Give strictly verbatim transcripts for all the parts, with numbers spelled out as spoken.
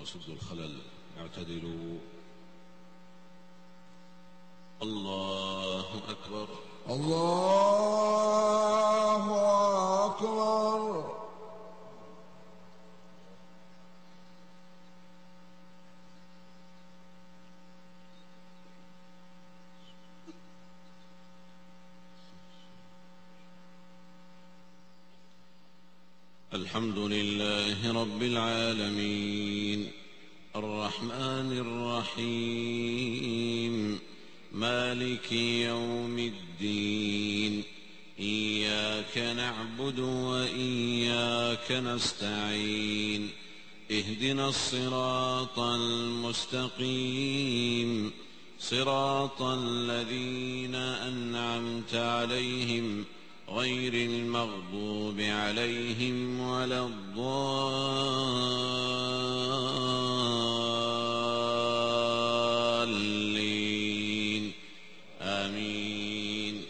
وسدوا الخلل. اعتدلوا. الله أكبر. الله أكبر. الحمد لله رب العالمين الرحمن الرحيم مالك يوم الدين إياك نعبد وإياك نستعين اهدنا الصراط المستقيم صراط الذين أنعمت عليهم غير المغضوب عليهم ولا الضالين آمين.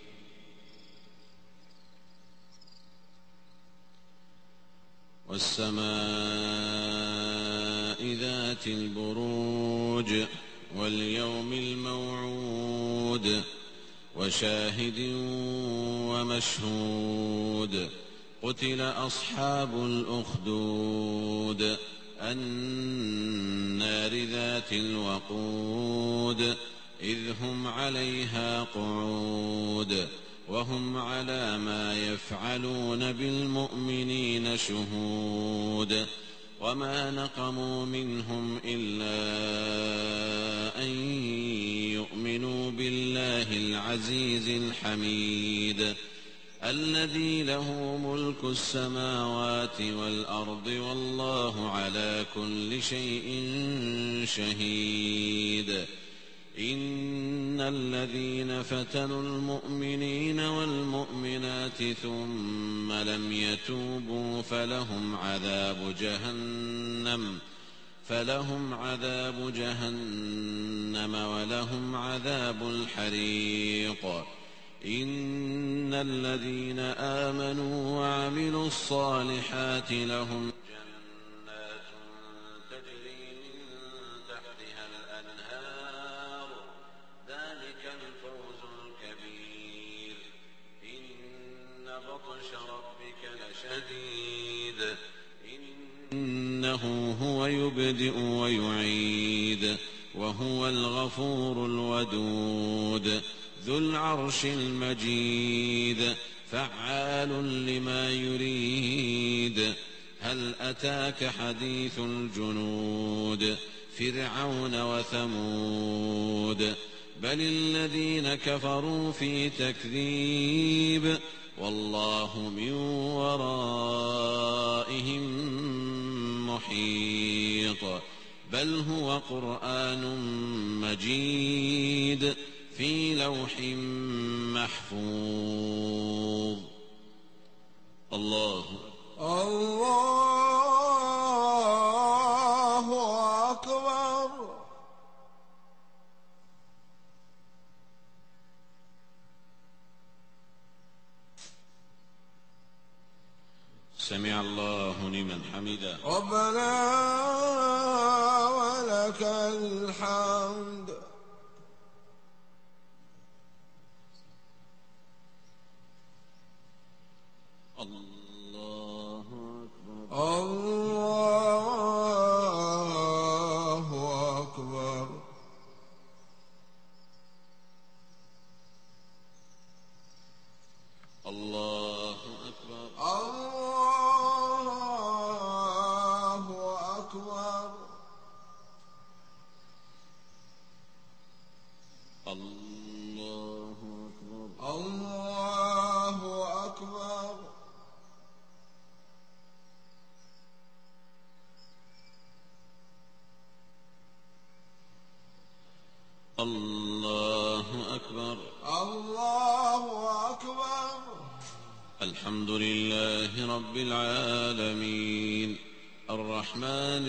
والسماء ذات البروج واليوم الموعود وشاهد ومشهود قتل أصحاب الأخدود النار ذات الوقود إذ هم عليها قعود وهم على ما يفعلون بالمؤمنين شهود وما نقموا منهم إلا أن يؤمنوا بالله العزيز الحميد الذي له ملك السماوات والأرض والله على كل شيء شهيد. إن الذين فتنوا المؤمنين والمؤمنات ثم لم يتوبوا فلهم عذاب جهنم فلهم عذاب جهنم ولهم عذاب الحريق. إن الذين آمنوا وعملوا الصالحات لهم جنات تجري من تحتها الأنهار ذلك الفوز الكبير. إن بطش ربك لشديد إنه هو يبدئ ويعيد وهو الغفور الودود ذو العرش المجيد فعال لما يريد. هل أتاك حديث الجنود فرعون وثمود بل الذين كفروا في تكذيب والله من ورائهم محيط. بل هو قرآن مجيد في لوح محفوظ. الله الله أكبر. سمع الله لمن حمده. ربنا ولك الحمد. الله أكبر. الله أكبر. الله أكبر. الله أكبر. الله أكبر. الله أكبر. الله أكبر. الله أكبر. الحمد لله رب العالمين الرحمن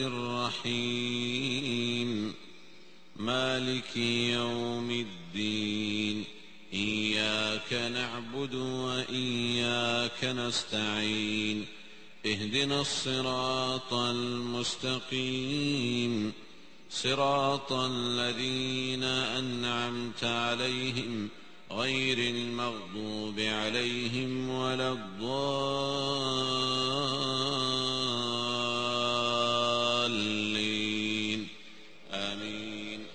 الرحيم مالك يوم الدين إياك نعبد وإياك نستعين اهدنا الصراط المستقيم صراط الذين أنعمت عليهم غير المغضوب عليهم ولا الضالين آمين.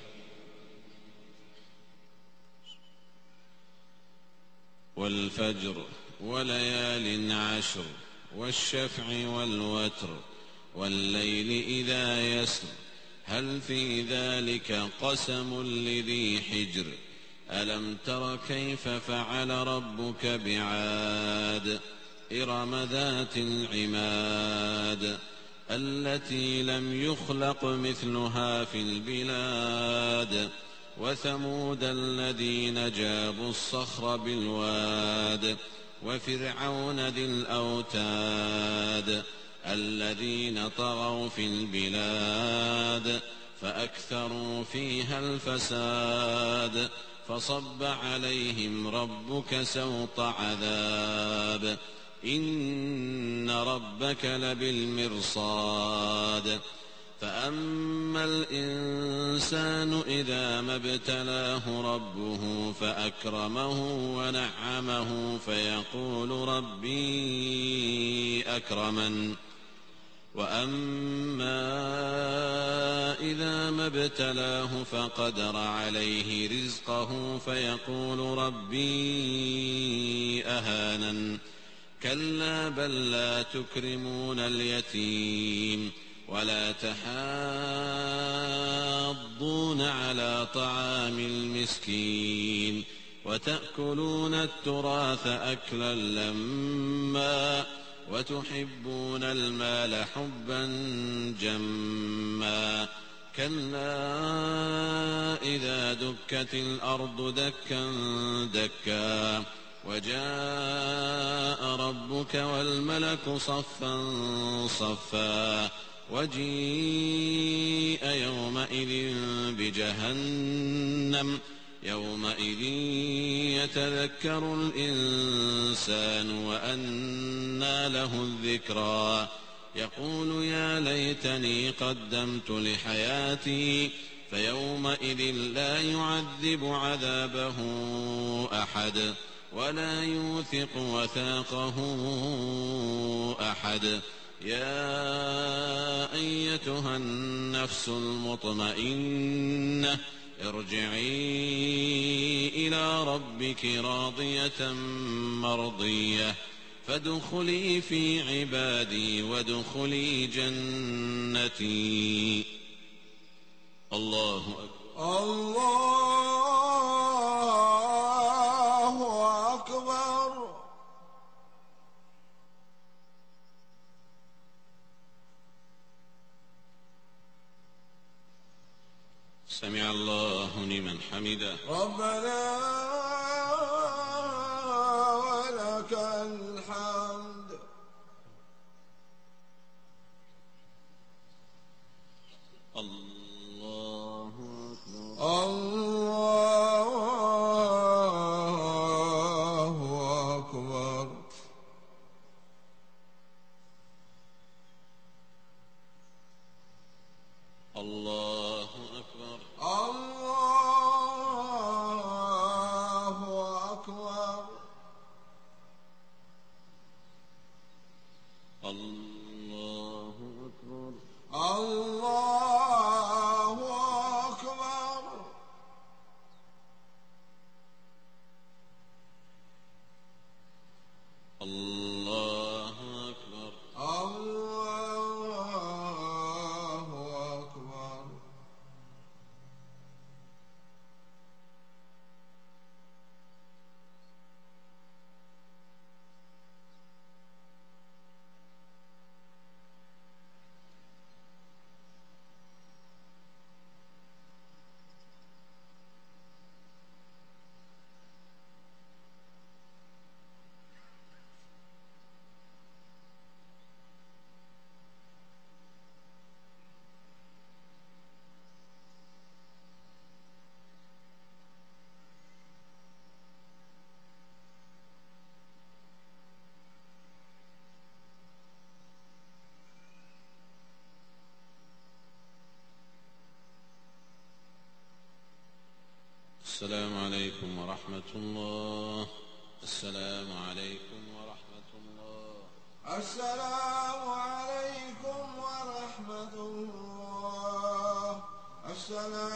والفجر وليال عشر والشفع والوتر والليل إذا يسر هل في ذلك قسم لذي حجر ألم تر كيف فعل ربك بعاد إرم ذات العماد التي لم يخلق مثلها في البلاد وثمود الذين جابوا الصخر بالواد وفرعون ذي الأوتاد الذين طغوا في البلاد فأكثروا فيها الفساد فصب عليهم ربك سوط عذاب إن ربك لبالمرصاد فأما الإنسان إذا ما ابتلاه ربه فأكرمه ونعمه فيقول ربي أكرمن وأما إذا ما ابتلاه فقدر عليه رزقه فيقول ربي أهانن كلا بل لا تكرمون اليتيم ولا تحاضون على طعام المسكين وتأكلون التراث أكلا لما وتحبون المال حبا جما كلا إذا دكت الأرض دكا دكا وجاء ربك والملك صفا صفا وجيء يومئذ بجهنم يومئذ يتذكر الإنسان وأنى له الذكرى يقول يا ليتني قدمت لحياتي فيومئذ لا يعذب عذابه أحد ولا يوثق وثاقه أحد يا أيتها النفس المطمئنة ارجعي إلى ربك راضية مرضية فادخلي في عبادي وادخلي جنتي. الله أكبر. الله أكبر. سمع الله لمن حمده. ربنا ولك الحمد. الله أكبر. الله أكبر. الله أكبر. الله أكبر. الله أكبر. الله أكبر. الله أكبر. الله أكبر. السلام عليكم ورحمة الله. السلام عليكم ورحمة الله. السلام عليكم ورحمة الله. السلام